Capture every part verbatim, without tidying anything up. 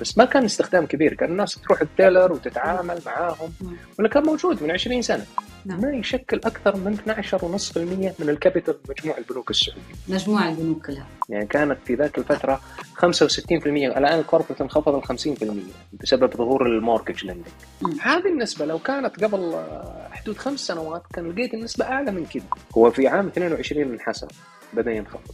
بس ما كان استخدام كبير، كان الناس تروح التيلر وتتعامل معاهم، ولا كان موجود من عشرين سنة. نعم. ما يشكل أكثر من اثنا عشر فاصلة خمسة بالمئة من الكابيتال مجموع البنوك السعودية. مجموع البنوك كلها يعني كانت في ذاك الفترة خمسة وستين بالمئة، الآن الكوربريت انخفض ل خمسين بالمئة بسبب ظهور المورتج ليندنج. هذه النسبة لو كانت قبل حدود خمس سنوات كان لقيت النسبة أعلى من كده. هو في عام اثنين وعشرين انحسر، بدأ ينخفض.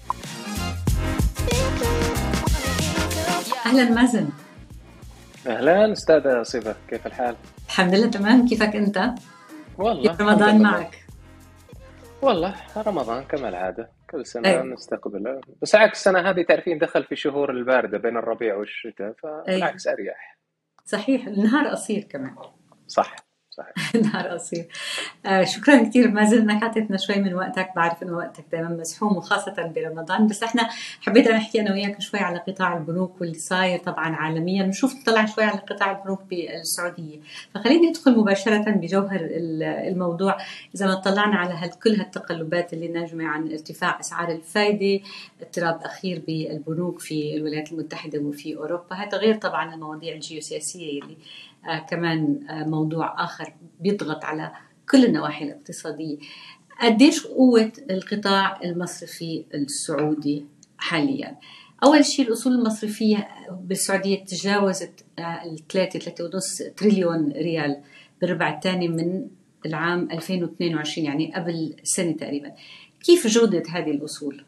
أهلا مازن. أهلا أستاذة صفة، كيف الحال؟ الحمد لله تمام، كيفك أنت؟ والله رمضان معك؟ والله رمضان كما العادة كل سنة أيه. نستقبله، بس عكس السنة هذه تعرفين دخل في شهور الباردة بين الربيع والشتاء، فبالعكس أيه. أريح. صحيح، النهار قصير كمان. صح صحيح. نهار قصير. آه شكرا كثير مازن انك اعطيتنا شوي من وقتك، بعرف انه وقتك دائما مزحوم وخاصه برمضان، بس احنا حبيت انا احكي انا وياك شوي على قطاع البنوك واللي صاير طبعا عالميا، ونشوف نطلع شوي على قطاع البنوك بالسعوديه. فخليني ادخل مباشره بجوهر الموضوع. اذا ما طلعنا على كل هالتقلبات اللي ناجمه عن ارتفاع اسعار الفائده، اضطراب اخير بالبنوك في الولايات المتحده وفي اوروبا، هذا غير طبعا المواضيع الجيوسياسيه اللي آه كمان آه موضوع آخر بيضغط على كل النواحي الاقتصادية. قديش قوة القطاع المصرفي السعودي حاليا؟ أول شيء الأصول المصرفية بالسعودية تجاوزت آه الثلاثة ثلاثة ونص تريليون ريال بالربع الثاني من العام ألفين واثنين وعشرين، يعني قبل سنة تقريبا. كيف جودة هذه الأصول؟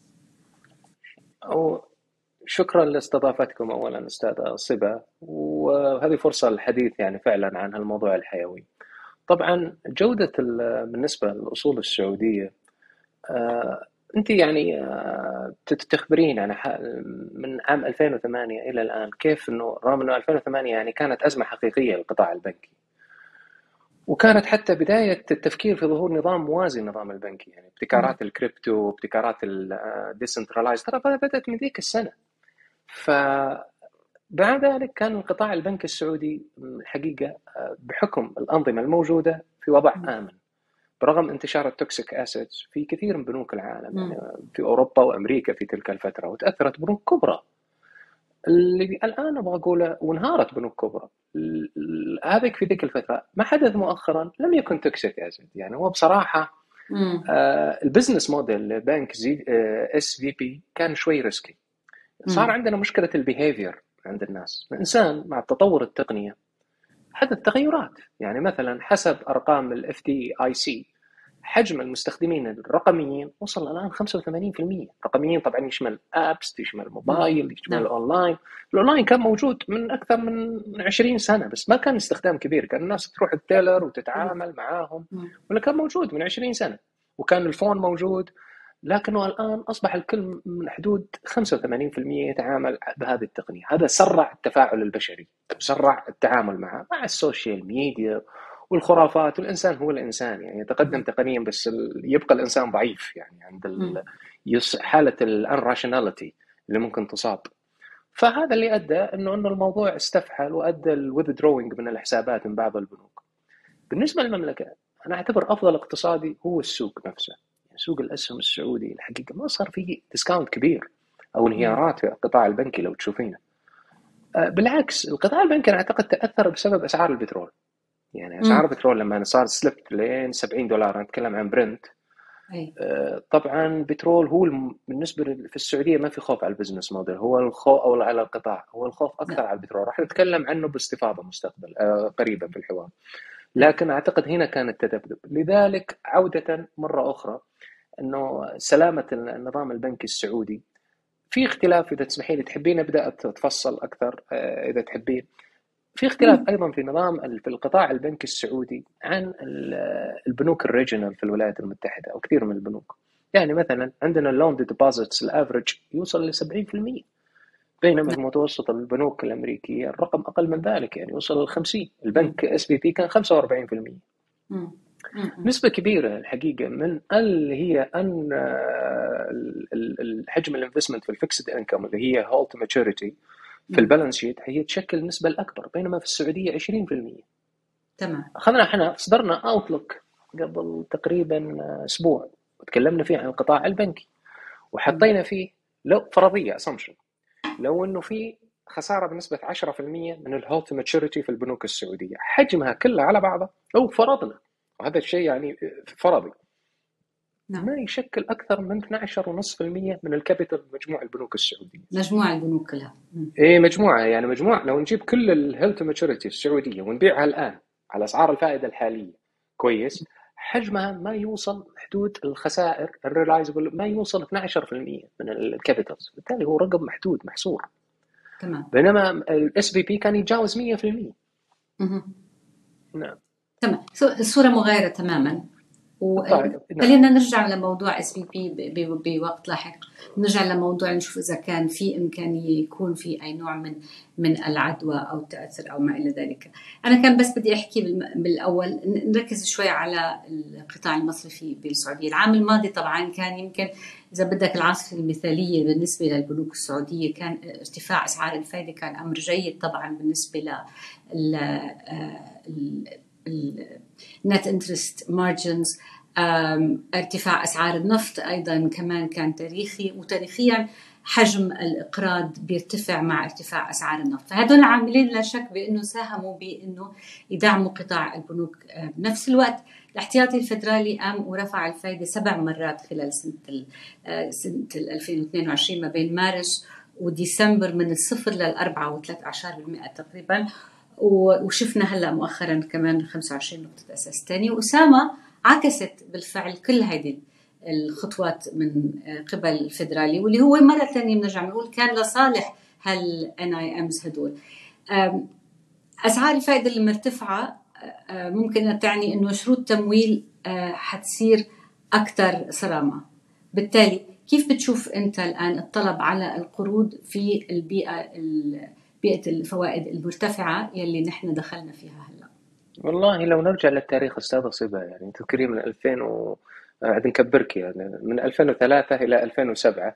أو شكرا لاستضافتكم أولا أستاذة صبا، وهذه فرصة للحديث يعني فعلا عن هالموضوع الحيوي. طبعا جودة بالنسبة للأصول السعودية، آه، أنت يعني آه، تخبرين يعني من عام ألفين وثمانية إلى الآن كيف أنه رغم أنه ألفين وثمانية يعني كانت أزمة حقيقية للقطاع البنكي، وكانت حتى بداية التفكير في ظهور نظام موازي للنظام البنكي، يعني ابتكارات الكريبتو، ابتكارات الديسنترلايز، ترى بدأت من ذيك السنة. فبعد ذلك كان القطاع البنكي السعودي الحقيقة بحكم الأنظمة الموجودة في وضع آمن، برغم انتشار التوكسيك أسيدز في كثير من بنوك العالم، يعني في أوروبا وأمريكا في تلك الفترة، وتأثرت بنوك كبرى. اللي الآن أبغى أقوله وانهارت بنوك كبرى هذيك في ذيك الفترة. ما حدث مؤخرا لم يكن توكسيك أسيد، يعني هو بصراحة آه البزنس موديل لبنك زي آه اس في بي كان شوي ريسكي. صار مم. عندنا مشكلة البيهيفير عند الناس. الإنسان مع التطور التقنية حدث تغيرات، يعني مثلا حسب أرقام ال إف دي آي سي حجم المستخدمين الرقميين وصل الآن خمسة وثمانين بالمئة. رقميين طبعا يشمل أبس، يشمل موبايل، يشمل نعم. أونلاين. الأونلاين كان موجود من أكثر من عشرين سنة، بس ما كان استخدام كبير، كان الناس تروح التيلر وتتعامل معاهم، ولا كان موجود من عشرين سنة. وكان الفون موجود، لكنه الآن أصبح الكل من حدود خمسة وثمانين بالمئة يتعامل بهذه التقنية. هذا سرع التفاعل البشري، سرع التعامل معه مع السوشيال ميديا والخرافات. والإنسان هو الإنسان، يعني يتقدم تقنيا بس يبقى الإنسان ضعيف، يعني عند حالة الانراشناليتي اللي ممكن تصاب. فهذا اللي أدى إنه إنه الموضوع استفحل وأدى الويذدروينج من الحسابات من بعض البنوك. بالنسبة للمملكة أنا أعتبر أفضل اقتصادي هو السوق نفسه. سوق الأسهم السعودي الحقيقة ما صار فيه ديسكاونت كبير أو انهيارات في القطاع البنكي لو تشوفينه. بالعكس القطاع البنكي أنا أعتقد تأثر بسبب أسعار البترول. يعني أسعار البترول لما صار سلبت لين سبعين دولار، نتكلم عن برنت. أي. طبعا بترول هو بالنسبة في السعودية ما في خوف على البزنس موديل، هو الخوف أو على القطاع، هو الخوف أكثر لا. على البترول. راح نتكلم عنه باستفاضة مستقبل قريبا في الحوار، لكن أعتقد هنا كان التذبذب. لذلك عودة مرة أخرى أنه سلامة النظام البنكي السعودي في اختلاف. إذا تسمحي لي تحبين أبدأ أتفصل أكثر إذا تحبين. في اختلاف أيضا في نظام في القطاع البنكي السعودي عن البنوك الريجنال في الولايات المتحدة أو كثير من البنوك. يعني مثلا عندنا اللون دي ديبوزيتس الافريج يوصل ل سبعين بالمئة، بينما في متوسط البنوك الأمريكية الرقم أقل من ذلك، يعني يوصل ل خمسين. البنك اس بي بي كان خمسة وأربعين بالمئة. نسبة كبيرة الحقيقة من اللي هي أن الحجم الانفستمنت في الفيكسد انكم اللي هي هولد ماتوريتي في البالانس شيت هي تشكل النسبة الأكبر، بينما في السعودية عشرين بالمئة. تمام. أخذنا احنا صدرنا أوتلوك قبل تقريبا أسبوع وتكلمنا فيه عن القطاع البنكي، وحطينا فيه لو فرضية assumption لو إنه في خساره بنسبه عشرة بالمئة من الهولد تو ماتشوريتي في البنوك السعوديه، حجمها كله على بعضه لو فرضنا، وهذا الشيء يعني فرضي، نعم. ما يشكل اكثر من اثني عشر فاصلة خمسة بالمئة من الكابيتال مجموع البنوك السعوديه. مجموع البنوك كلها. ايه مجموعه، يعني مجموعه لو نجيب كل الهيلث تو ماتشوريتي السعوديه ونبيعها الان على اسعار الفائده الحاليه كويس، حجمها ما يوصل حدود الخسائر الريلايزبل، ما يوصل اثني عشر بالمئة من الكابيتالز، بالتالي هو رقم محدود محصور. تمام. بينما الاس بي بي كان يتجاوز مئة بالمئة. نعم تمام. الصوره مغايره تماما. طيب. خلينا نرجع لموضوع اس بي بي بوقت لاحق، نرجع لموضوع نشوف اذا كان في امكانيه يكون في اي نوع من من العدوى او التاثر او ما الى ذلك. انا كان بس بدي احكي بالاول نركز شوي على القطاع المصرفي بالسعوديه. العام الماضي طبعا كان يمكن اذا بدك العاصفه المثاليه بالنسبه للبنوك السعوديه، كان ارتفاع اسعار الفائده كان امر جيد طبعا بالنسبه ل النت انترست مارجنز. ارتفاع أسعار النفط أيضا كمان كان تاريخي، وتاريخيا حجم الإقراض بيرتفع مع ارتفاع أسعار النفط، فهذول العاملين لا شك بأنه ساهموا بأنه يدعموا قطاع البنوك. بنفس الوقت الاحتياطي الفدرالي قام ورفع الفائدة سبع مرات خلال سنة سنة ألفين واثنين وعشرين ما بين مارس وديسمبر، من الصفر للأربعة وثلاث عشر بالمئة تقريبا، وشفنا هلا مؤخرا كمان خمسة وعشرين نقطة أساس تاني. وأسامة عكست بالفعل كل هذه الخطوات من قبل الفدرالي، واللي هو مرة ثانية بنرجع نقول كان لصالح هال إن آي إمز هدول. أسعار الفائدة المرتفعة ممكن تعني إنه شروط تمويل حتصير أكثر صرامة، بالتالي كيف بتشوف أنت الآن الطلب على القروض في البيئة بيئة الفوائد المرتفعة يلي نحن دخلنا فيها هلا؟ والله لو نرجع للتاريخ أستاذة صبا، يعني تذكري من ألفين و عاد نكبرك، يعني من ألفين وثلاثة إلى ألفين وسبعة،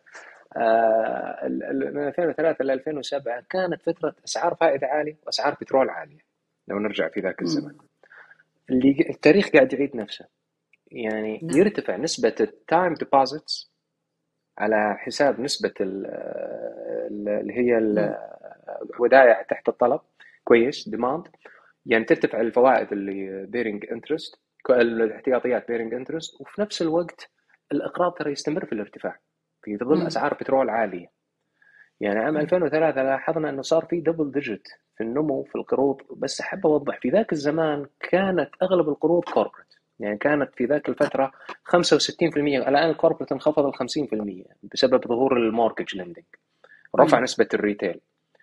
آه من ألفين وثلاثة إلى ألفين وسبعة كانت فترة أسعار فائدة عالية وأسعار بترول عالية. لو نرجع في ذاك الزمن، اللي التاريخ قاعد يعيد نفسه، يعني م. يرتفع نسبة التايم ديبوزيتس على حساب نسبة اللي هي الودائع تحت الطلب كويس ديماند، يعني ترتفع الفوائد اللي بيرنج انترست، الاحتياطيات بيرنج انترست، وفي نفس الوقت الاقراض ترى يستمر في الارتفاع في ظل اسعار بترول عاليه. يعني عام ألفين وثلاثة لاحظنا انه صار في دبل ديجيت في النمو في القروض، بس احب اوضح في ذاك الزمان كانت اغلب القروض كوربريت، يعني كانت في ذاك الفتره خمسة وستين بالمئة، الان الكوربريت انخفض ل خمسين بالمئة بسبب ظهور المورتجج ليندنج، رفع نسبه الريتيل،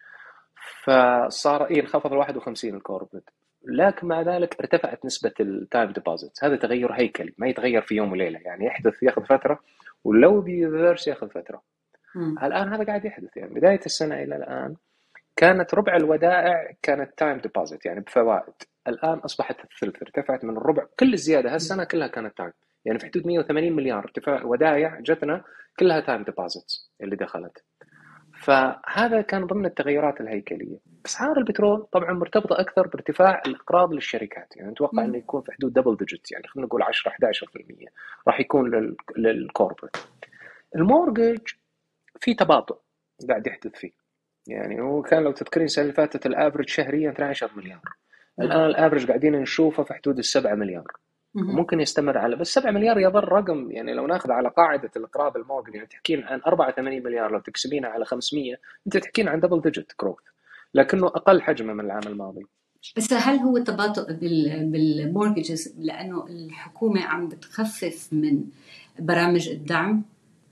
فصار إيه انخفض واحد وخمسين الكوربريت، لكن مع ذلك ارتفعت نسبة التايم ديبوزيتس. هذا تغير هيكلي ما يتغير في يوم وليلة، يعني يحدث ياخذ فترة، ولو بيرس ياخذ فترة. م. الآن هذا قاعد يحدث، يعني بداية السنة إلى الآن كانت ربع الودائع كانت تايم ديبوزيت يعني بفوائد، الآن أصبحت الثلث، ارتفعت من الربع. كل الزيادة هالسنة كلها كانت تايم، يعني في حدود مئة وثمانين مليار ارتفاع ودائع جتنا كلها تايم ديبوزيتس اللي دخلت. فهذا كان ضمن التغيرات الهيكلية. أسعار البترول طبعا مرتبطة أكثر بارتفاع الإقراض للشركات، يعني نتوقع أنه يكون في حدود دبل ديجيت، يعني خلينا نقول عشرة إحدى عشر بالمئة راح يكون للكوربريت. المورجج في تباطؤ قاعد يحدث فيه، يعني هو كان لو تذكرين السنة اللي فاتت الافرج شهريا اثني عشر مليار، الآن الافرج قاعدين نشوفه في حدود السبعة مليار، وممكن يستمر على، بس سبعة مليار يظل رقم، يعني لو ناخذ على قاعدة الإقراض المورجج يعني تحكين عن أربعة وثمانين مليار، لو تقسمينها على خمسمئة أنت تحكين عن دبل ديجيت جروث، لكنه أقل حجمه من العام الماضي. بس هل هو تباطؤ بالمورججز لأنه الحكومة عم بتخفف من برامج الدعم؟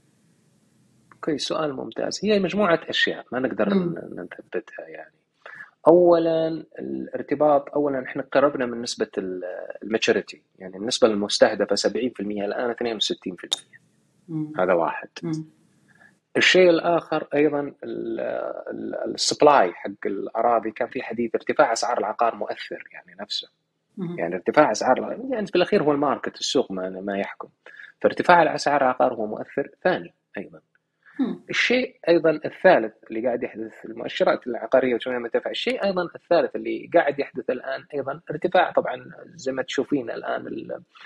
اوكي، سؤال ممتاز. هي مجموعة أشياء ما نقدر نثبتها. يعني أولا الارتباط، أولا إحنا قربنا من نسبة الماتشوريتي، يعني النسبة المستهدفة سبعين بالمئة الآن اثنين وستين بالمئة. هذا واحد. مم. الشيء الآخر أيضا السبلاي حق الأراضي، كان في حديث ارتفاع أسعار العقار مؤثر يعني نفسه. مم. يعني ارتفاع أسعار، يعني في الأخير هو الماركت السوق ما ما يحكم، فارتفاع أسعار العقار هو مؤثر ثاني أيضا. الشيء أيضا الثالث اللي قاعد يحدث، المؤشرات العقارية وشوية مرتفعة. الشيء أيضا الثالث اللي قاعد يحدث الآن أيضا ارتفاع، طبعا زي ما تشوفين الآن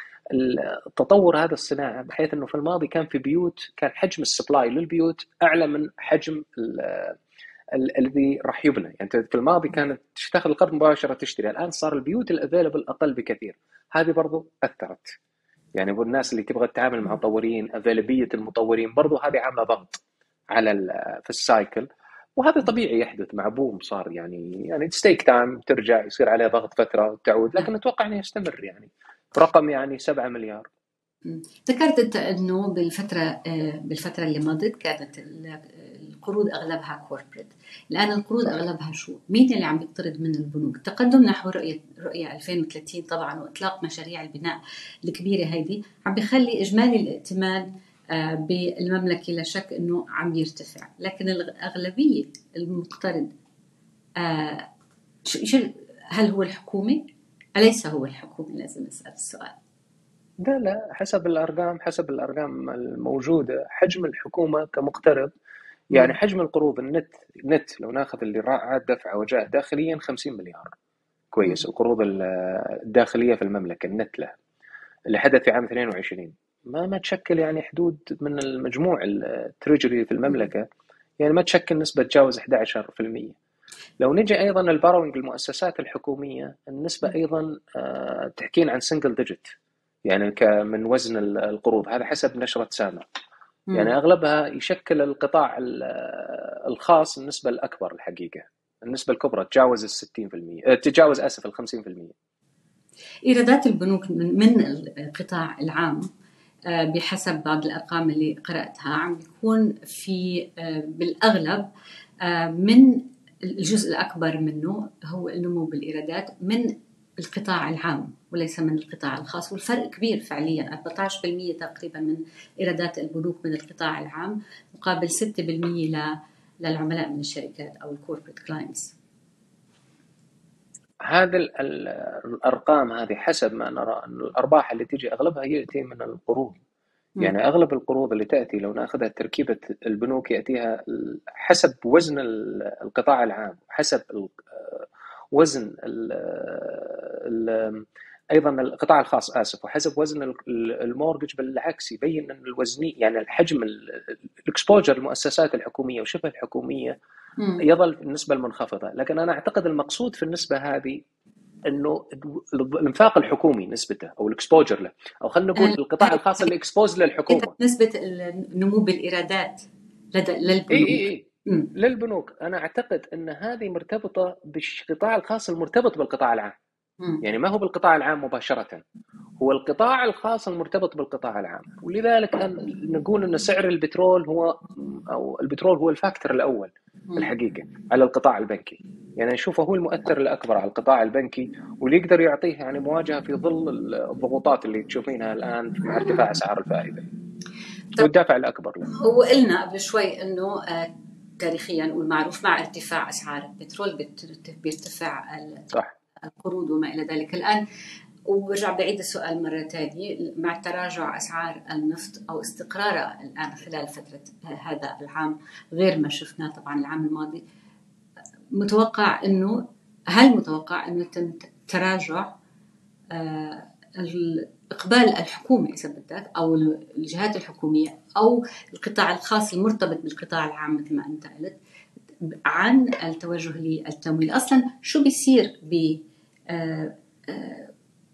التطور هذا الصناعة، بحيث أنه في الماضي كان في بيوت كان حجم السبلاي للبيوت أعلى من حجم الذي راح يبنى. يعني في الماضي كانت تاخذ القرض مباشره تشتري، الان صار البيوت الافيلبل اقل بكثير، هذه برضو اثرت. يعني الناس اللي تبغى تتعامل مع مطورين، افيلابيه المطورين برضو هذه عامله ضغط على في السايكل، وهذا طبيعي يحدث مع بوم صار. يعني يعني تستيك تايم، ترجع يصير عليه ضغط فتره وتعود، لكن اتوقع انه يستمر يعني برقم يعني سبعة مليار. ذكرت انت انه بالفتره بالفتره اللي مضت كانت القروض اغلبها كوربريت، الان القروض اغلبها شو؟ مين اللي عم يقترض من البنوك؟ التقدم نحو رؤيه رؤيه ألفين وثلاثين طبعا واطلاق مشاريع البناء الكبيره هيدي عم بيخلي اجمالي الائتمان بالمملكه لا شك انه عم يرتفع، لكن الاغلبيه المقترض هل هو الحكومه؟ أليس هو الحكومه؟ لازم نسال السؤال. لا لا، حسب الأرقام حسب الأرقام الموجودة حجم الحكومة كمقترض، يعني حجم القروض النت نت لو ناخذ اللي عاد دفع وجاء داخليا خمسين مليار. كويس. القروض الداخلية في المملكة النت له اللي حدث في عام اثنين وعشرين ما ما تشكل يعني حدود من المجموع التريجري في المملكة، يعني ما تشكل نسبة تجاوز أحد عشر بالمئة. لو نجي أيضا الباروينج المؤسسات الحكومية النسبة أيضا تحكين عن سنجل ديجيت، يعني من وزن القروض، هذا حسب نشرة سامر. يعني أغلبها يشكل القطاع الخاص النسبة الأكبر الحقيقة، النسبة الكبرى تجاوز الستين بالمئة، تجاوز أسف الخمسين بالمئة. إيرادات البنوك من القطاع العام بحسب بعض الأرقام اللي قرأتها عم بيكون في بالأغلب من الجزء الأكبر منه هو النمو بالإيرادات من القطاع العام وليس من القطاع الخاص، والفرق كبير فعليا. أربعة عشر بالمئة تقريبا من إيرادات البنوك من القطاع العام مقابل ستة بالمئة للعملاء من الشركات أو الكوربريت كلاينتس. هذه الأرقام هذه حسب ما نرى أن الأرباح اللي تيجي أغلبها يأتي من القروض. يعني أغلب القروض اللي تأتي لو نأخذها تركيبة البنوك يأتيها حسب وزن القطاع العام، حسب وزن ال ال أيضا القطاع الخاص آسف، وحسب وزن المورجج. بالعكس يبين أن الوزني يعني الحجم الإكسبوجر المؤسسات الحكومية وشبه الحكومية يظل النسبة المنخفضة. لكن أنا أعتقد المقصود في النسبة هذه انه الانفاق الحكومي نسبته او الاكسبوجر له، او خلينا نقول القطاع الخاص اللي اكسبوز للحكومه، نسبه النمو بالايرادات لدى للبنوك. اي اي اي للبنوك. انا اعتقد ان هذه مرتبطه بالقطاع الخاص المرتبط بالقطاع العام. مم. يعني ما هو بالقطاع العام مباشره، هو القطاع الخاص المرتبط بالقطاع العام. ولذلك نقول ان سعر البترول هو او البترول هو الفاكتور الاول الحقيقه على القطاع البنكي. يعني نشوفه هو المؤثر الأكبر على القطاع البنكي، واللي يقدر يعطيه يعني مواجهة في ظل الضغوطات اللي تشوفينها الآن مع ارتفاع أسعار الفائدة والدافع الأكبر له. وقلنا قبل شوي أنه تاريخيا والمعروف مع ارتفاع أسعار البترول بيرتفع صح. القروض وما إلى ذلك. الآن وبرجع بعيد السؤال مرة تانية، مع تراجع أسعار النفط أو استقرارها الآن خلال فترة هذا العام غير ما شفناه طبعا العام الماضي، متوقع انه هل متوقع انه يتم تراجع آه الاقبال الحكومي اذا بدك او الجهات الحكوميه او القطاع الخاص المرتبط بالقطاع العام مثل ما انت قلت عن التوجه للتمويل؟ اصلا شو بيصير ب آه آه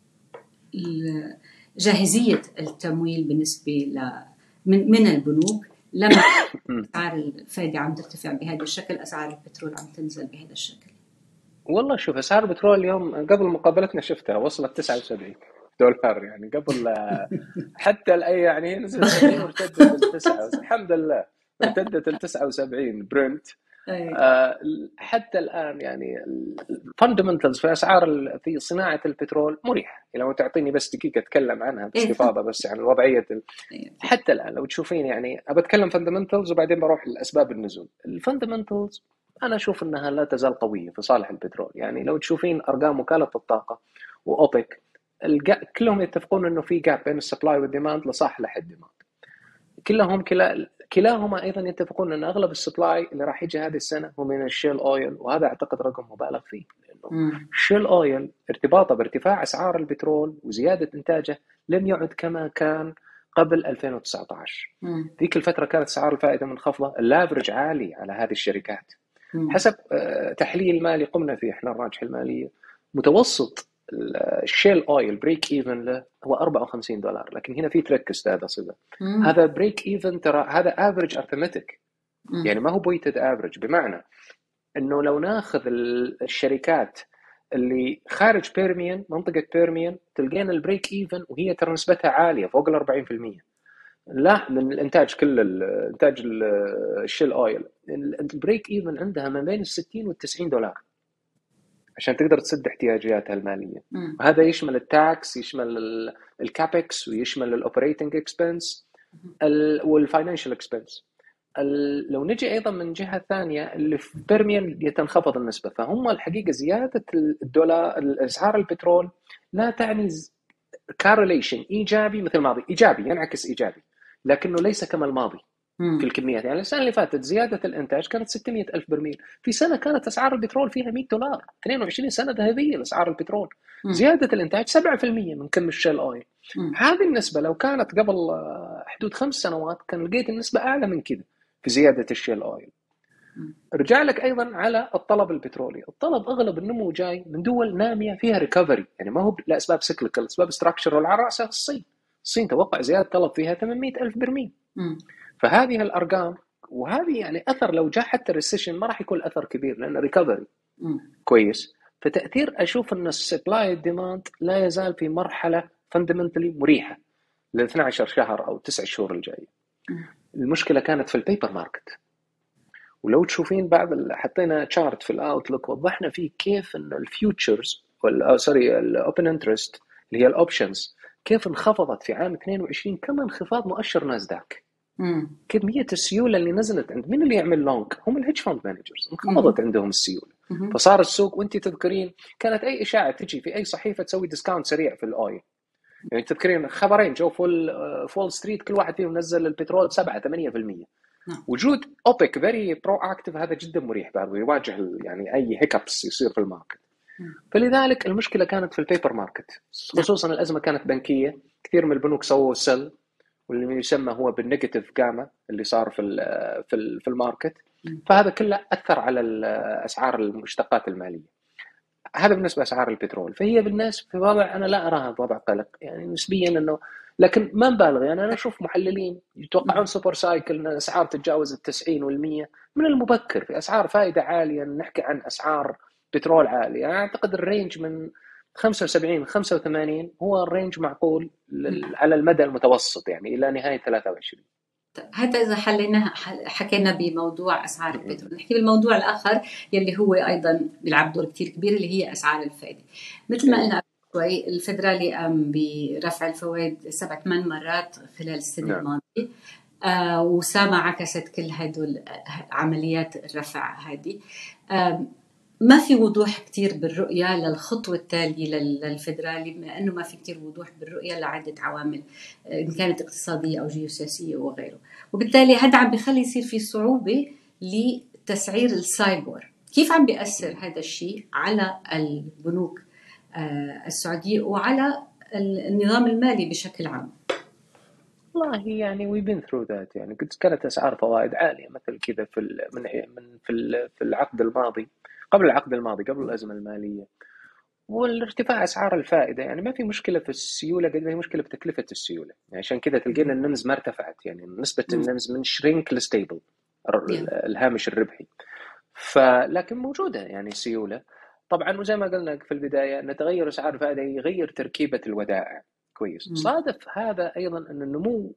جاهزيه التمويل بالنسبه ل من, من البنوك لما أسعار الفائدة عم ترتفع بهذا الشكل، أسعار البترول عم تنزل بهذا الشكل؟ والله شوف، أسعار البترول اليوم قبل مقابلتنا شفتها وصلت تسعة وسبعين دولار، يعني قبل حتى الأي يعني نزلت وارتدت التسعة، الحمد لله ارتدت التسعة وسبعين برنت. آه حتى الآن يعني الفاندمنتالز في أسعار في صناعة البترول مريحة. لو تعطيني بس دقيقة أتكلم عنها باستفاضة بس عن يعني وضعية حتى الآن لو تشوفين، يعني أبى أتكلم فاندمنتالز وبعدين بروح لأسباب النزول. الفاندمنتالز أنا أشوف أنها لا تزال قوية في صالح البترول. يعني لو تشوفين أرقام وكالة الطاقة وأوبك كلهم يتفقون أنه في جاب بين السبلاي والديماند لصالح لحد ديماند. كلهم كلا كلاهما أيضا يتفقون أن أغلب السبلاي اللي راح يجي هذه السنة هو من الشيل أويل، وهذا أعتقد رقم مبالغ فيه، لأنه الشيل أويل ارتباطه بارتفاع أسعار البترول وزيادة إنتاجه لم يعد كما كان قبل ألفين وتسعة عشر. ذيك الفترة كانت أسعار الفائدة منخفضة، اللافرج عالي على هذه الشركات. حسب تحليل مالي قمنا فيه احنا الراجحة المالية، متوسط الشيل اويل بريك ايفن له هو أربعة وخمسين دولار. لكن هنا في تريك استاذ صدى، هذا بريك ايفن ترى هذا افريج ارثمتيك، يعني ما هو بويتد افريج، بمعنى انه لو ناخذ الشركات اللي خارج بيرميان، منطقة بيرميان، تلقين البريك ايفن وهي ترى نسبتها عالية فوق ال أربعين بالمية، لا من الانتاج كل الانتاج الشيل اويل البريك ايفن عندها ما بين الستين والتسعين دولار عشان تقدر تسد احتياجاتها المالية. مم. وهذا يشمل التاكس، يشمل الكابكس، ويشمل الاوبريتنج اكسبنس والفاينانشال اكسبنس. لو نجي ايضا من جهه ثانيه اللي في بيرميان يتنخفض النسبه، فهم الحقيقه زياده الدولار اسعار البترول لا تعني كارليشن ايجابي مثل الماضي، ايجابي ينعكس ايجابي لكنه ليس كما الماضي في الكميات. يعني السنه اللي فاتت زياده الانتاج كانت ستمية ألف برميل، في سنه كانت اسعار البترول فيها مية دولار، اثنين وعشرين سنه ذهبيه لاسعار البترول. مم. زياده الانتاج سبعة بالمية من كم الشيل اويل. مم. هذه النسبه لو كانت قبل حدود خمس سنوات كان لقيت النسبه اعلى من كذا في زياده الشيل اويل. رجع لك ايضا على الطلب البترولي، الطلب اغلب النمو جاي من دول ناميه فيها ريكفري، يعني ما هو لاسباب سيكليكال، اسباب ستراكشرال. على راسها الصين، الصين توقع زياده طلب فيها ثمانمية ألف برميل. مم. فهذه الارقام، وهذه يعني اثر لو جاء حتى الريسيشن ما راح يكون اثر كبير لان ريكفري كويس. فتاثير اشوف ان السبلاي ديماند لا يزال في مرحله فاندمنتالي مريحه ل اثني عشر شهر او تسع شهور الجايه. المشكله كانت في البيبر ماركت، ولو تشوفين بعض حطينا تشارت في الاوتلوك وضحنا فيه كيف ان الفيوتشرز ولا سوري الاوبن انترست اللي هي الاوبشنز كيف انخفضت في عام اثنين وعشرين كما انخفاض مؤشر ناسداك. كمية السيولة اللي نزلت عند مين اللي يعمل لونج؟ هم الهيدج فاند مانجرز، انخفضت عندهم السيولة. فصار السوق، وانت تذكرين كانت اي اشاعة تجي في اي صحيفة تسوي ديسكاونت سريع في الاويل، يعني تذكرين خبرين جو فول فول ستريت كل واحد فيهم نزل البترول سبعة ثمانية بالمية. وجود اوبك فيري برو اكتف هذا جدا مريح بعده يواجه يعني اي هيكابس يصير في الماركت. فلذلك المشكله كانت في البيبر ماركت، خصوصا الازمه كانت بنكيه، كثير من البنوك سووا سل واللي يسمى هو بالنيجاتيف جاما اللي صار في في في الماركت. فهذا كله اثر على اسعار المشتقات الماليه. هذا بالنسبه لاسعار البترول، فهي بالناس في وضع انا لا اراها بوضع قلق يعني نسبيا، انه لكن ما نبالغ. يعني انا اشوف محللين يتوقعون سوبر سايكل ان الاسعار تتجاوز التسعين والمية من المبكر، في اسعار فائده عاليه نحكي عن اسعار بترول عاليه. يعني اعتقد الرينج من خمسة وسبعين خمسة وثمانين هو الرينج معقول على المدى المتوسط يعني الى نهايه ثلاثة وعشرين. هذا إذا حلينا حكينا بموضوع أسعار البترول، نحكي بالموضوع الآخر يلي هو أيضا بيلعب دور كتير كبير اللي هي أسعار الفائدة. مثل ما قلنا شوي الفدرالي قام برفع الفوائد سبع ثمان مرات خلال السنة الماضية، آه وسامع عكست كل هدول عمليات الرفع هذه. آه ما في وضوح كتير بالرؤية للخطوة التالية للفدرالي، بما أنه ما في كتير وضوح بالرؤية لعدة عوامل إن كانت اقتصادية أو جيوسياسية وغيره، وبالتالي هذا عم بيخلي يصير في صعوبة لتسعير السايبور. كيف عم بيأثر هذا الشيء على البنوك السعودية وعلى النظام المالي بشكل عام؟ والله يعني we've been through that. يعني كانت أسعار فوائد عالية مثل كذا في من من في في العقد الماضي، قبل العقد الماضي، قبل الأزمة المالية. والارتفاع أسعار الفائدة يعني ما في مشكلة في السيولة قد ما هي مشكلة في تكلفة السيولة. يعني عشان كذا تلقين النمز ما ارتفعت، يعني نسبة النمز من شرينك لستيبل الهامش الربحي. فلكن موجودة يعني سيولة طبعا. وزي ما قلنا في البداية أن تغير أسعار الفائدة يغير تركيبة الودائع كويس. صادف هذا أيضا أن النمو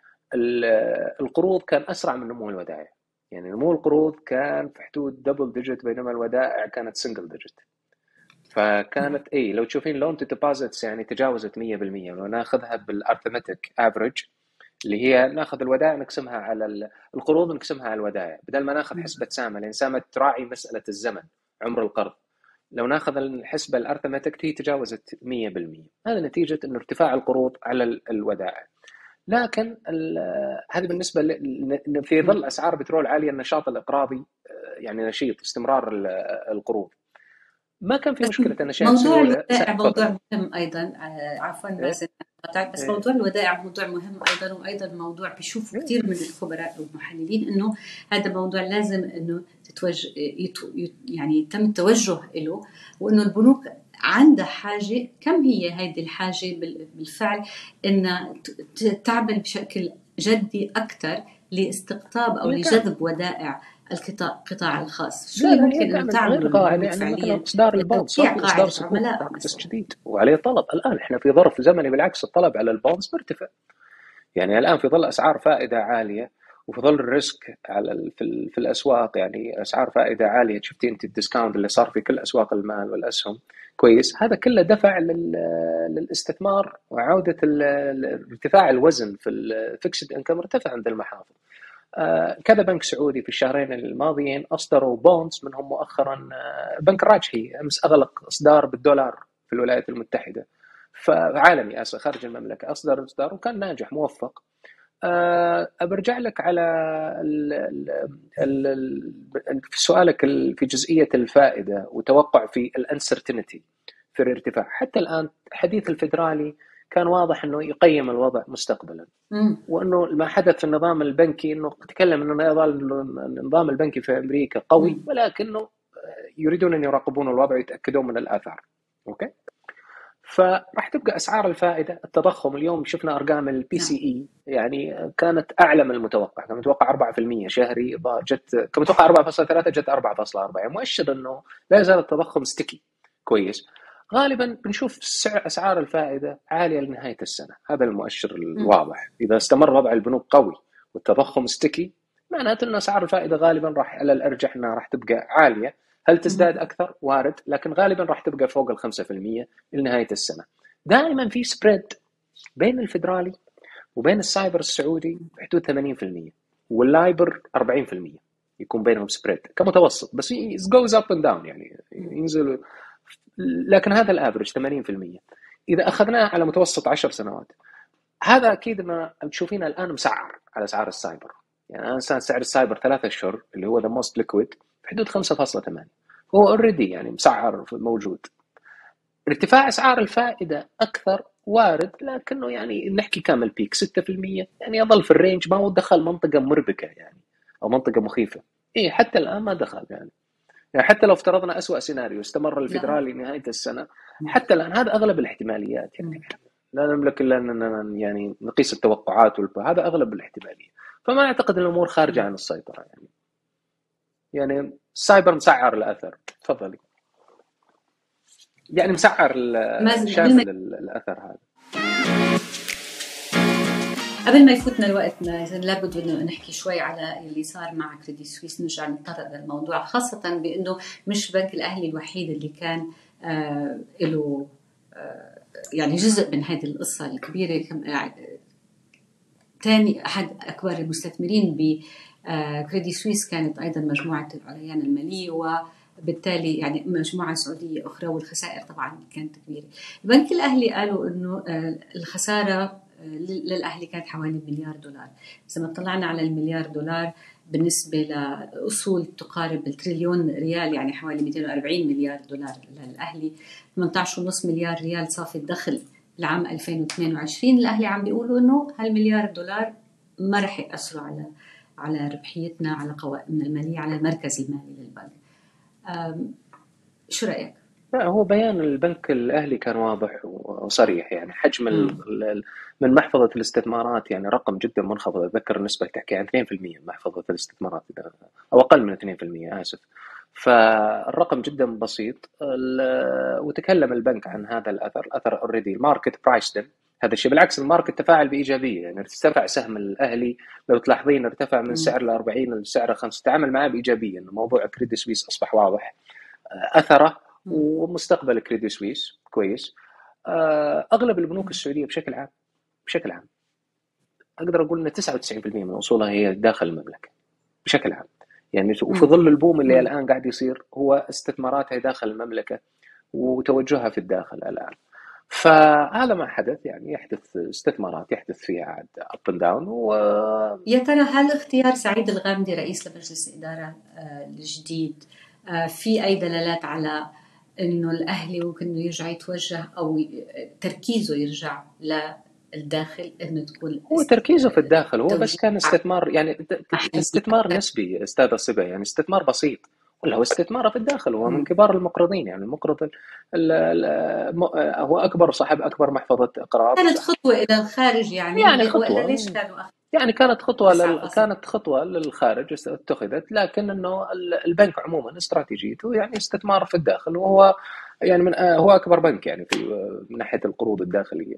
القروض كان أسرع من نمو الودائع، يعني نمو القروض كان في حدود دبل ديجيت بينما الودائع كانت سنجل ديجيت. فكانت اي لو تشوفين لون تو ديبوزيتس يعني تجاوزت مية بالمية. لو ناخذها بالارثمتيك افريج اللي هي ناخذ الودائع نقسمها على القروض نقسمها على الودائع، بدل ما ناخذ حسبة سامة لأن سامة تراعي مسألة الزمن عمر القرض، لو ناخذ الحسبة الارثمتيك هي تجاوزت مية بالمية. هذا نتيجة انه ارتفاع القروض على الودائع. لكن هذا بالنسبة في ظل أسعار بترول عالية النشاط الإقراضي يعني نشيط، استمرار القروض. ما كان في بس مشكله انا شايف موضوع سيوله الودائع موضوع تفضل. مهم أيضا. آه، عفوا إيه؟ مازن قطعت، بس إيه؟ موضوع الودائع موضوع مهم أيضا، وأيضا موضوع بيشوفوا إيه؟ كثير من الخبراء والمحللين إنه هذا موضوع لازم إنه تتوجه يتو يعني يتم التوجه له، وإنه البنوك عندها حاجة. كم هي هذه الحاجة بالفعل إنها تعمل بشكل جدي أكثر لاستقطاب أو لجذب ودائع القطاع القطاع الخاص؟ شو لا اللي لا، هي ممكن إنه تعمل غير تعمله قاعدة. البنوك يعني مثلا فعليا إصدار البوند صار لتوسيع في إصدار قاعدة صكوك عملاء بس أكثر؟ جديد وعليه طلب. الآن إحنا في ظرف زمني بالعكس الطلب على البوندز مرتفع. يعني الآن في ظل أسعار فائدة عالية وفي ظل الريسك على ال في, ال في الأسواق، يعني أسعار فائدة عالية، شفتي أنت الديسكاونت اللي صار في كل أسواق المال والأسهم كويس، هذا كله دفع للاستثمار وعودة ارتفاع الوزن في الفيكسد انكم ارتفع عند المحافظ. آه كذا بنك سعودي في الشهرين الماضيين أصدروا بوندز، منهم مؤخرا آه بنك الراجحي أمس أغلق إصدار بالدولار في الولايات المتحدة، فعالمي آسف خارج المملكة، أصدر إصدار وكان ناجح موفق. أه برجع لك على ال ال ال في سؤالك في جزئية الفائدة وتوقع في الانسرتينتي في الارتفاع. حتى الآن حديث الفيدرالي كان واضح أنه يقيم الوضع مستقبلا، وأنه ما حدث في النظام البنكي أنه تكلم أنه يظل النظام البنكي في أمريكا قوي، ولكنه يريدون أن يراقبون الوضع ويتأكدون من الآثار. أوكي، فراح تبقى اسعار الفائده. التضخم اليوم شفنا ارقام البي سي اي يعني كانت اعلى من المتوقع، كان متوقع أربعة بالمئة شهري، جت كان متوقع أربعة فاصلة ثلاثة جت أربعة فاصلة أربعة، يعني مؤشر انه لا يزال التضخم ستيكي كويس. غالبا بنشوف سعر اسعار الفائده عاليه لنهايه السنه، هذا المؤشر الواضح. اذا استمر وضع البنوك قوي والتضخم ستيكي معناته ان اسعار الفائده غالبا راح على الارجح انها راح تبقى عاليه. هل تزداد اكثر؟ وارد، لكن غالبا راح تبقى فوق ال خمسة بالمئة لنهايه السنه. دائما في سبريد بين الفدرالي وبين السايبر السعودي بحدود ثمانين بالمئة، واللايبر أربعين بالمئة يكون بينهم سبريد كمتوسط، بس goes up and down يعني ينزل، لكن هذا الافرج ثمانين بالمئة. اذا اخذناه على متوسط عشر سنوات، هذا اكيد ما تشوفينه الان مسعر على اسعار السايبر. يعني الان سعر السايبر ثلاثة اشهر اللي هو ذا موست ليكويد بحدود خمسة فاصلة ثمانية، هو اوريدي يعني مسعر موجود. ارتفاع اسعار الفائده اكثر وارد، لكنه يعني نحكي كامل بيك ستة بالمئة، يعني يظل في الرينج، ما هو دخل منطقه مربكه يعني او منطقه مخيفه. ايه حتى الان ما دخل يعني, يعني حتى لو افترضنا أسوأ سيناريو استمر الفيدرالي نهايه السنه، حتى الان هذا اغلب الاحتماليات. يعني لا نملك الا ان يعني نقيس التوقعات، هذا اغلب الاحتماليه. فما اعتقد ان الامور خارجه عن السيطره يعني. يعني السايبر مسعر الاثر. تفضلي. يعني مسعر شامل الاثر هذا. قبل ما يفوتنا الوقت مازن، لابد انه نحكي شوي على اللي صار مع كريدي سويس، نرجع نتطرق للموضوع، خاصه بانه مش بنك الاهلي الوحيد اللي كان آه له آه يعني جزء من هذه القصه الكبيره. ثاني احد اكبر المستثمرين بكريدي سويس كانت ايضا مجموعه العليان الماليه، وبالتالي يعني مجموعه سعوديه اخرى، والخسائر طبعا كانت كبيره. البنك الاهلي قالوا انه الخساره للاهلي كانت حوالي مليار دولار. اذا ما طلعنا على المليار دولار بالنسبه لاصول تقارب التريليون ريال، يعني حوالي مئتين وأربعين مليار دولار للاهلي، ثمانية عشر فاصلة خمسة مليار ريال صافي الدخل العام ألفين واثنين وعشرين. الاهلي عم بيقولوا انه هالمليار دولار ما رح ياثروا على على ربحيتنا، على قوائمنا الماليه، على المركز المالي للبنك. شو رايك؟ لا، هو بيان البنك الاهلي كان واضح وصريح. يعني حجم من محفظه الاستثمارات يعني رقم جدا منخفض، اتذكر النسبه تحكي عن اثنين بالمئة من محفظه الاستثمارات او اقل من اثنين بالمئة اسف. فالرقم جدا بسيط. وتكلم البنك عن هذا الاثر، الاثر اوريدي الماركت برايسد هذا الشيء. بالعكس الماركت تفاعل بايجابيه، يعني ارتفع سهم الاهلي لو تلاحظين ارتفع من سعر ل أربعين لسعر خمسة، تعامل معه بايجابيه. انه موضوع كريدي سويس اصبح واضح اثره ومستقبل كريدي سويس كويس. اغلب البنوك السعوديه بشكل عام بشكل عام اقدر اقول ان تسعة وتسعين بالمئة من اصولها هي داخل المملكه بشكل عام. يعني وفي ظل البوم اللي الان قاعد يصير، هو استثماراتها داخل المملكه وتوجهها في الداخل الان. فهذا ما حدث، يعني يحدث استثمارات يحدث فيها عاد اب اند داون. و يا ترى هل اختيار سعيد الغامدي رئيس لمجلس الاداره الجديد في اي دلالات على إنه الأهلي ممكن إنه يرجع يتوجه أو تركيزه يرجع للداخل، إنه تكون هو تركيزه في الداخل، هو بس توجيه كان استثمار يعني محلي استثمار أكثر. نسبي أستاذ صبا، يعني استثمار بسيط، ولا هو استثماره في الداخل. هو من كبار المقرضين، يعني المقرض ال- ال- م- هو أكبر صاحب أكبر محفظة إقراض. كانت خطوة إلى الخارج يعني، يعني وإلا ليش خطوة كانوا أخذوا يعني كانت خطوة لل... تسعة فاصلة كانت خطوة للخارج اتخذت، لكن انه ال- البنك عموما استراتيجيته يعني استثمار في الداخل، وهو يعني من هو اكبر بنك يعني في من ناحية القروض الداخلية.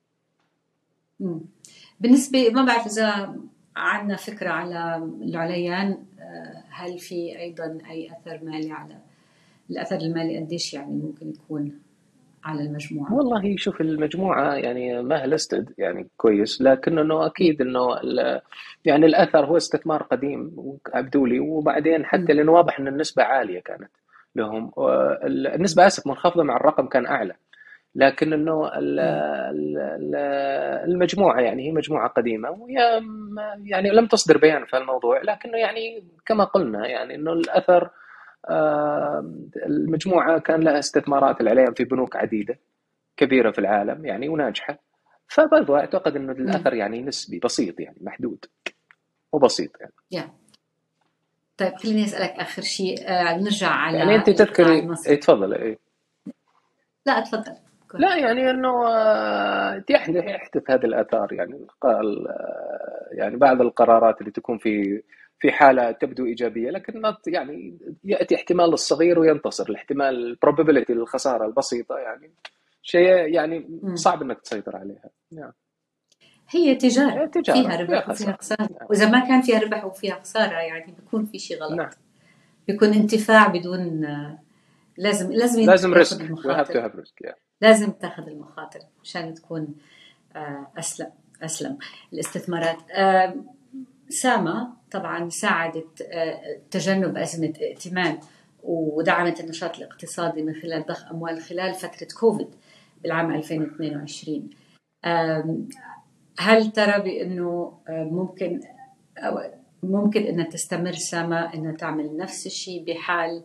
مم. بالنسبة ما بعرف إذا عندنا فكرة على العليان، آه، هل في أيضا أي أثر مالي على الأثر المالي قديش يعني ممكن يكون على المجموعة؟ والله شوف المجموعة يعني ما لستد يعني كويس، لكن انه اكيد انه ال- يعني الاثر هو استثمار قديم وابدولي، وبعدين حتى مم. لانه واضح ان النسبة عالية كانت لهم، النسبة اسف منخفضة مع الرقم كان اعلى، لكن انه ال- مم. ال- المجموعه يعني هي مجموعه قديمه، وهي يعني لم تصدر بيان في الموضوع، لكنه يعني كما قلنا يعني انه الاثر، آه، المجموعه كان لها استثمارات العليا في بنوك عديده كبيره في العالم يعني وناجحه، فبرضو اعتقد انه مم. الاثر يعني نسبي بسيط، يعني محدود وبسيط يعني. yeah. طيب خليني أسألك آخر شيء، آه، نرجع يعني على انت القطاع تذكري المصرفي. إيه، تفضل إيه. لا أتفضل. Go لا ahead. يعني انه آه، يحدث يحدث هذه الاثار، يعني قال آه، يعني بعض القرارات اللي تكون في في حاله تبدو ايجابيه، لكن not- يعني ياتي احتمال الصغير وينتصر الاحتمال probability للخساره البسيطه، يعني شيء يعني مم. صعب انك تسيطر عليها. نعم. هي تجارة هي تجاره فيها فيها ربح وفيها خساره. خسارة، نعم. وإذا ما كان فيها ربح وفيها خسارة يعني بيكون في شيء نعم. غلط، بيكون انتفاع بدون آه، لازم لازم انت لازم تاخذ ريسك we have المخاطر، to have risk yeah. لازم تاخذ المخاطر مشان تكون آه، أسلم أسلم الاستثمارات. آه، ساما طبعا ساعدت آه، تجنب أزمة ائتمان، ودعمت النشاط الاقتصادي من خلال ضخ أموال خلال فترة كوفيد بالعام ألفين واثنين وعشرين. آم، هل ترى بأنه آه، ممكن أو ممكن أن تستمر ساما أنها تعمل نفس الشيء بحال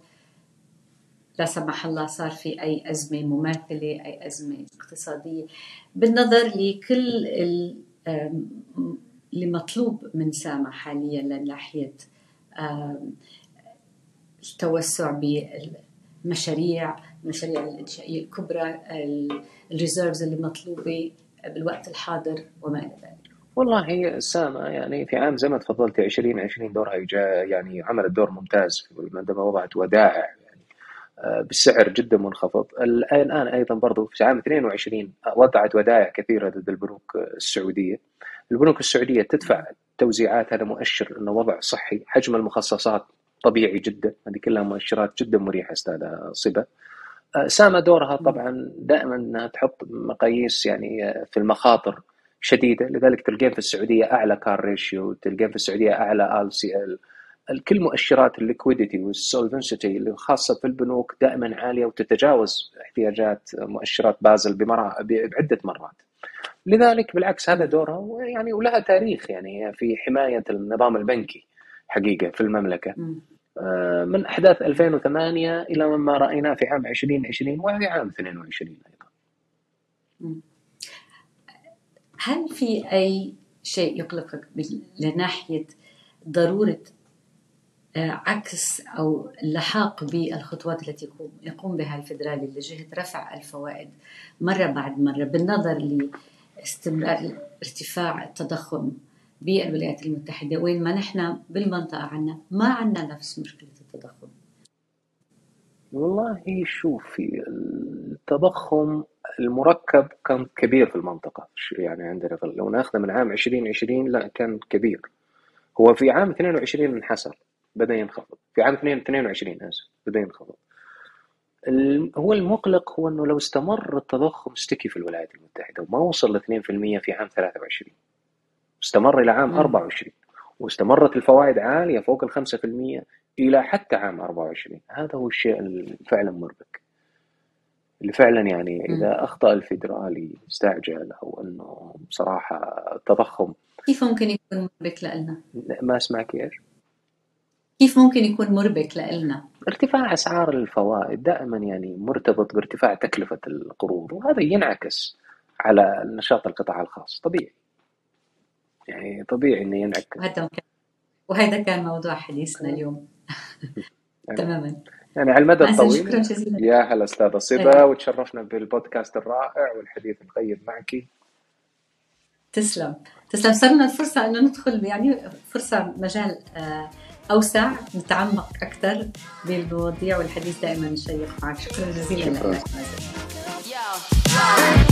لا سمح الله صار في أي أزمة مماثلة، أي أزمة اقتصادية، بالنظر لكل ال- آم، اللي مطلوب من ساما حاليا من ناحية آم، التوسع بالمشاريع، المشاريع الإنشائية الكبرى، الريزيرفز اللي مطلوبة بالوقت الحاضر وما إلى ذلك؟ والله هي سامة يعني في عام زي ما تفضلت عشرين عشرين دورها جاء يعني عملت دور ممتاز عندما وضعت ودائع بسعر جدا منخفض. الآن أيضا برضو في عام اثنين وعشرين وضعت ودائع كثيرة ضد البنوك السعودية. البنوك السعودية تدفع توزيعات، هذا مؤشر أنه وضع صحي. حجم المخصصات طبيعي جدا، هذه كلها مؤشرات جدا مريحة أستاذ صبا. سامة دورها طبعا دائما أنها تحط مقاييس يعني في المخاطر شديدة، لذلك تلقين في السعودية أعلى كار ريشيو، تلقين في السعودية أعلى آل سي إل، الكل مؤشرات الليكويديتي والسولفنسيتي اللي خاصة في البنوك دائما عالية وتتجاوز احتياجات مؤشرات بازل بمرا... بعدة مرات. لذلك بالعكس هذا دورها يعني، ولها تاريخ يعني في حماية النظام البنكي حقيقة في المملكة من أحداث ألفين وثمانية إلى ما رأيناه في عام عشرين عشرين وفي عام اثنين وعشرين أيضا. هل في أي شيء يقلقك لناحية ضرورة عكس أو اللحاق بالخطوات التي يقوم, يقوم بها الفيدرالي لجهة رفع الفوائد مرة بعد مرة، بالنظر لاستمرار ارتفاع التضخم بالولايات المتحدة، وين ما نحن بالمنطقة عنا ما عنا نفس مشكلة التضخم؟ والله شوفي التضخم المركب كان كبير في المنطقة يعني عندنا، لو ناخذه من عام عشرين عشرين لا كان كبير. هو في عام اثنين وعشرين انحسر، بدأ ينخفض في عام اثنين وعشرين آسف بدأ ينخفض. هو المقلق هو أنه لو استمر التضخم ستيكي في الولايات المتحدة وما وصل ل اثنين بالمئة في عام ثلاثة وعشرين، استمر إلى عام أربعة وعشرين، واستمرت الفوائد عالية فوق الخمسة في المئة إلى حتى عام أربعة وعشرين، هذا هو الشيء اللي فعلا مربك، اللي فعلا يعني إذا أخطأ الفيدرالي استعجل أو أنه بصراحة التضخم. كيف ممكن يكون مربك لنا؟ ما اسمعك إيش؟ كيف ممكن يكون مربك لنا؟ ارتفاع أسعار الفوائد دائما يعني مرتبط بارتفاع تكلفة القروض، وهذا ينعكس على نشاط القطاع الخاص. طبيعي يعني طبيعي إنه ينعكس. وهذا كان وهذا كان موضوع حديثنا اليوم. يعني تماما يعني على المدى مازن، الطويل. شكرا جزيلا. يا هلا أستاذة صبا، وتشرفنا بالبودكاست الرائع والحديث القيم معك. تسلم تسلم. صار لنا الفرصة أنه ندخل يعني فرصة مجال أوسع، نتعمق أكثر بالمواضيع والحديث دائما شيق معك. شكرا جزيلا لك مازن.